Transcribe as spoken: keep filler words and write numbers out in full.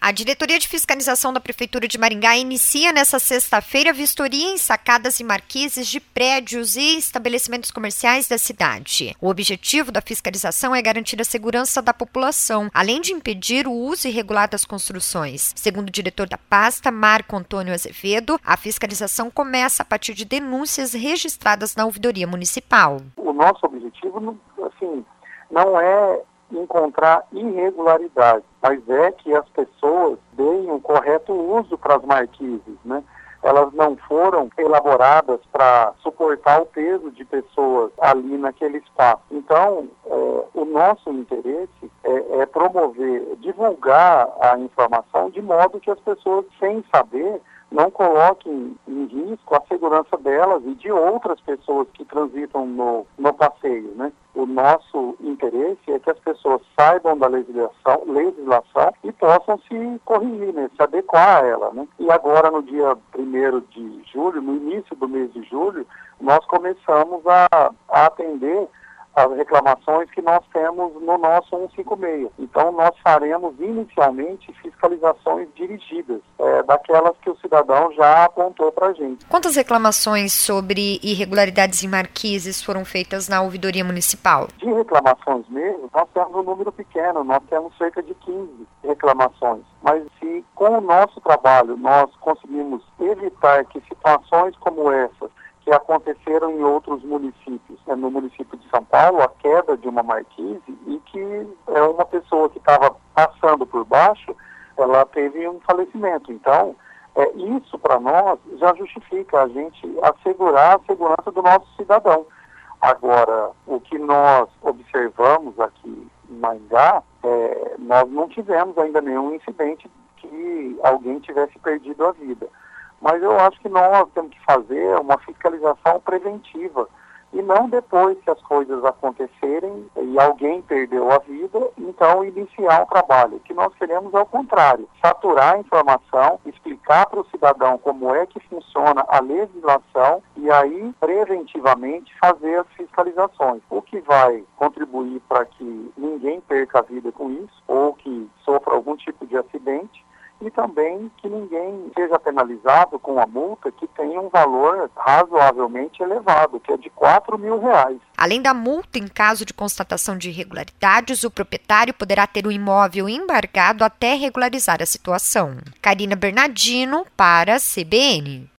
A Diretoria de Fiscalização da Prefeitura de Maringá inicia nesta sexta-feira vistoria em sacadas e marquises de prédios e estabelecimentos comerciais da cidade. O objetivo da fiscalização é garantir a segurança da população, além de impedir o uso irregular das construções. Segundo o diretor da pasta, Marco Antônio Azevedo, a fiscalização começa a partir de denúncias registradas na ouvidoria municipal. O nosso objetivo, assim, não é encontrar irregularidade, mas é que as pessoas deem um correto uso para as marquises, né? Elas não foram elaboradas para suportar o peso de pessoas ali naquele espaço. Então, é, o nosso interesse é, é promover, divulgar a informação de modo que as pessoas, sem saber, não coloquem em risco a segurança delas e de outras pessoas que transitam no, no passeio, né? O nosso interesse é que as pessoas saibam da legislação, legislação e possam se corrigir, né? Se adequar a ela, né? E agora, no dia primeiro de julho, no início do mês de julho, nós começamos a, a atender as reclamações que nós temos no nosso cento e cinquenta e seis. Então, nós faremos inicialmente fiscalizações dirigidas, é, daquelas que o cidadão já apontou para a gente. Quantas reclamações sobre irregularidades em marquises foram feitas na ouvidoria municipal? De reclamações mesmo, nós temos um número pequeno, nós temos cerca de quinze reclamações. Mas se com o nosso trabalho nós conseguimos evitar que situações como essas que aconteceram em outros municípios, né, no município de São Paulo, a queda de uma marquise e que é uma pessoa que estava passando por baixo, ela teve um falecimento. Então, é, isso para nós já justifica a gente assegurar a segurança do nosso cidadão. Agora, o que nós observamos aqui em Maringá, é, nós não tivemos ainda nenhum incidente que alguém tivesse perdido a vida. Mas eu acho que nós temos que fazer uma fiscalização preventiva e não depois que as coisas acontecerem e alguém perdeu a vida, então iniciar um trabalho. O que nós queremos é o contrário, saturar a informação, explicar para o cidadão como é que funciona a legislação e aí preventivamente fazer as fiscalizações, o que vai contribuir para que ninguém perca a vida com isso ou que sofra algum tipo de acidente, e também que ninguém seja penalizado com a multa que tem um valor razoavelmente elevado, que é de quatro mil reais. Além da multa, em caso de constatação de irregularidades, o proprietário poderá ter o imóvel embargado até regularizar a situação. Karina Bernardino, para a C B N.